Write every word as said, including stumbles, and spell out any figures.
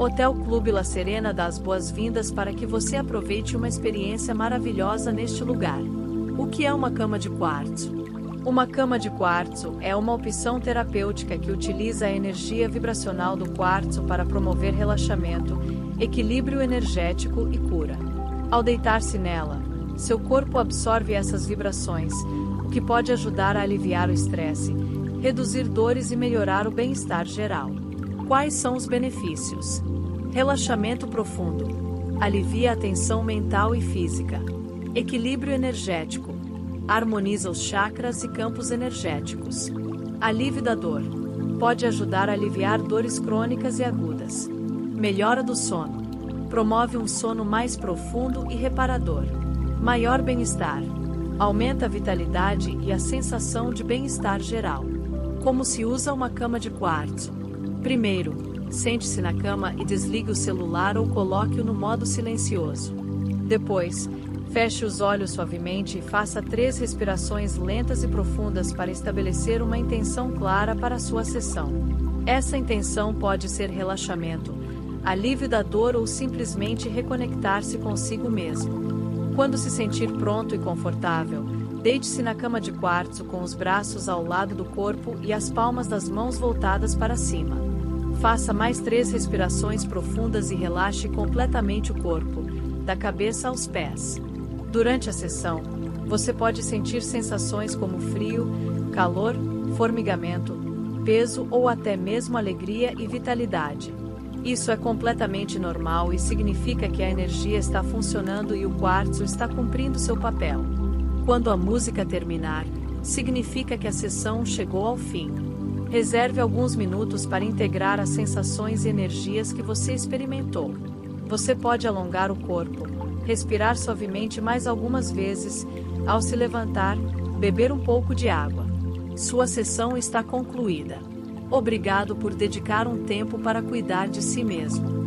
Hotel Clube La Serena dá as boas-vindas para que você aproveite uma experiência maravilhosa neste lugar. O que é uma cama de quartzo? Uma cama de quartzo é uma opção terapêutica que utiliza a energia vibracional do quartzo para promover relaxamento, equilíbrio energético e cura. Ao deitar-se nela, seu corpo absorve essas vibrações, o que pode ajudar a aliviar o estresse, reduzir dores e melhorar o bem-estar geral. Quais são os benefícios? Relaxamento profundo. Alivia a tensão mental e física. Equilíbrio energético. Harmoniza os chakras e campos energéticos. Alívio da dor. Pode ajudar a aliviar dores crônicas e agudas. Melhora do sono. Promove um sono mais profundo e reparador. Maior bem-estar. Aumenta a vitalidade e a sensação de bem-estar geral. Como se usa uma cama de quartzo? Primeiro, sente-se na cama e desligue o celular ou coloque-o no modo silencioso. Depois, feche os olhos suavemente e faça três respirações lentas e profundas para estabelecer uma intenção clara para a sua sessão. Essa intenção pode ser relaxamento, alívio da dor ou simplesmente reconectar-se consigo mesmo. Quando se sentir pronto e confortável, deite-se na cama de quartzo com os braços ao lado do corpo e as palmas das mãos voltadas para cima. Faça mais três respirações profundas e relaxe completamente o corpo, da cabeça aos pés. Durante a sessão, você pode sentir sensações como frio, calor, formigamento, peso ou até mesmo alegria e vitalidade. Isso é completamente normal e significa que a energia está funcionando e o quartzo está cumprindo seu papel. Quando a música terminar, significa que a sessão chegou ao fim. Reserve alguns minutos para integrar as sensações e energias que você experimentou. Você pode alongar o corpo, respirar suavemente mais algumas vezes, ao se levantar, beber um pouco de água. Sua sessão está concluída. Obrigado por dedicar um tempo para cuidar de si mesmo.